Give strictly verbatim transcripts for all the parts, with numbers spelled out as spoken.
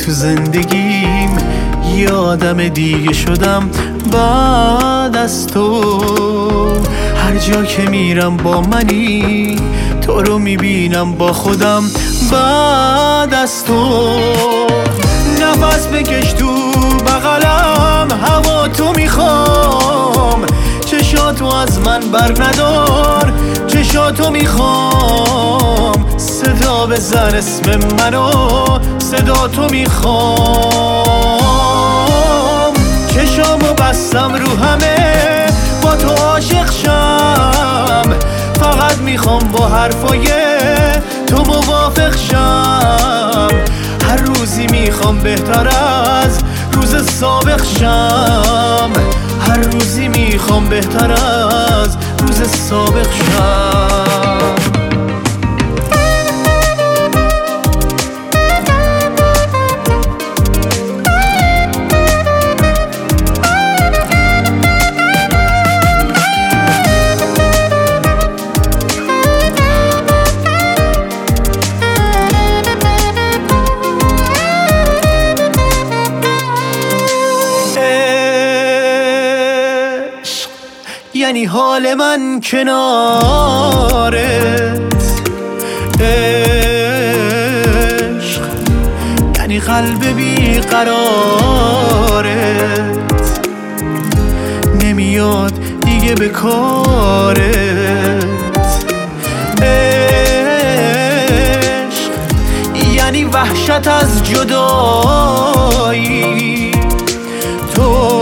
تو زندگیم یه آدم دیگه شدم بعد از تو. هر جا که میرم با منی، تو رو میبینم با خودم بعد از تو. نفس بکش تو بغلم، هوا تو میخوام، چشاتو از من بر ندار، چشاتو میخوام. صدا بزن اسم منو، صدا تو میخوام. چشامو بستم رو همه، با تو عاشق شم. فقط میخوام با حرفای تو موافق شم. هر روزی میخوام بهتر از روز سابق شم. هر روزی میخوام بهتر از روز سابق شم. یعنی حال من کنارت، عشق یعنی قلب بیقرارت، نمیاد دیگه به کارت. عشق یعنی وحشت از جدایی، تو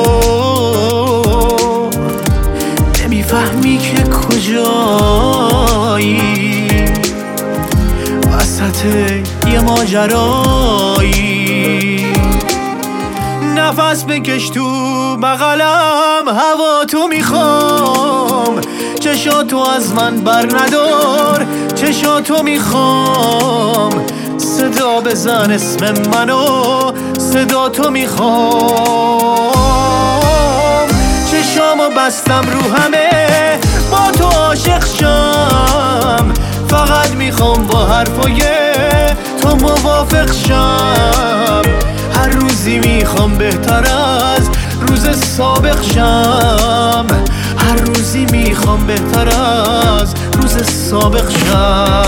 فهمی که کجایی، وسط یه ماجرایی. نفس بکش تو بغلم، هوا تو میخوام، چشاتو از من بر ندار، چشاتو میخوام. صدا بزن اسم منو، صدا تو میخوام. چشامو بستم رو همه، با تو عاشق شم. فقط میخوام با حرفای تو موافق شم. هر روزی میخوام بهتر از روز سابق شم. هر روزی میخوام بهتر از روز سابق شم.